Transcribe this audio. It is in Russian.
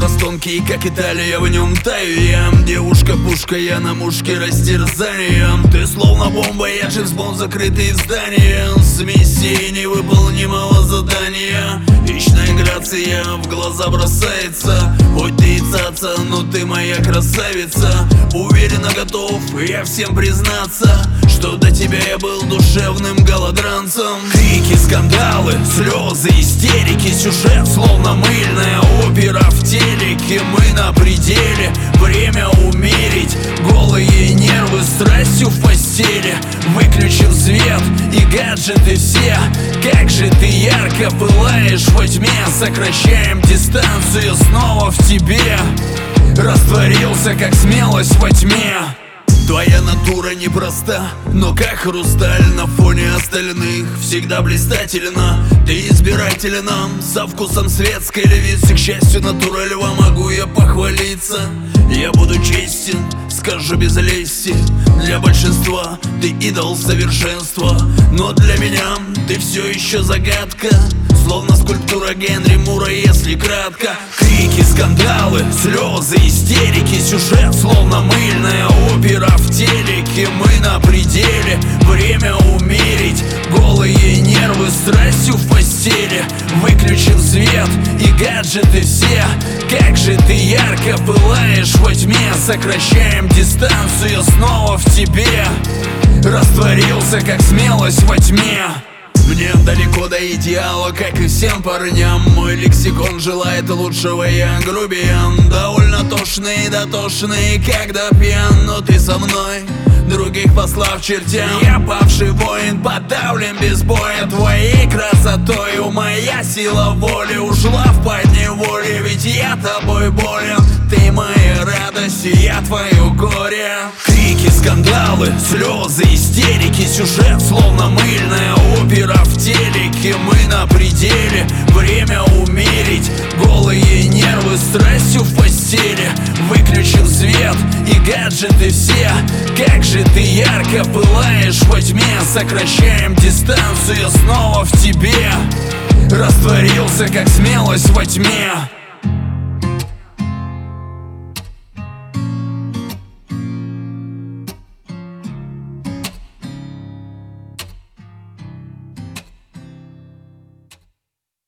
образ тонкий, как Италия, в нем таю я. Девушка-пушка, я на мушке растерзанием. Ты словно бомба, я Джеймс Бонд, закрытый в здании. С миссией невыполнимого задания. Вечная грация в глаза бросается. Хоть ты и цаца, но ты моя красавица. Уверенно готов я всем признаться, что до тебя я был душевным голодранцем. Крики, скандалы, слезы, истерики. Сюжет словно мыльная опера в телеке. Мы на пределе, время умерить. Голые нервы страстью в постели. Выключим свет и гаджеты все. Как же ты ярко пылаешь во тьме. Сокращаем дистанцию снова в тебе. Растворился, как смелость во тьме. Твоя натура непроста, но как хрусталь на фоне остальных всегда блистательна. Ты избирательна, со вкусом светской львицы. К счастью, натурального могу я похвалиться. Я буду честен, скажу без лести. Для большинства ты идол совершенства, но для меня ты все еще загадка. Словно скульптура Генри Мура, если кратко. Крики, скандалы, слезы, истерики. Сюжет словно мыльная опера в телеке. Мы на пределе, время умерить. Голые нервы страстью в постели. Выключим свет и гаджеты все. Как же ты ярко пылаешь во тьме. Сокращаем дистанцию снова в тебе. Растворился, как смелость во тьме. Мне далеко до идеала, как и всем парням. Мой лексикон желает лучшего, я грубиян. Довольно тошный, дотошный, когда пьян. Но ты со мной, других послав чертям. Я павший воин, подавлен без боя. Твоей красотой моя сила воли ушла в подневоле. Ведь я тобой болен, ты моя радость, и я твое горе. Крики, скандалы, слезы, истерики. Сюжет словно мыльная опера в телеке. Мы на пределе, время умерить. Голые нервы страстью в постели. Выключим свет и гаджеты все. Как же ты ярко пылаешь во тьме. Сокращаем дистанцию снова в тебе. Растворился, как смелость во тьме.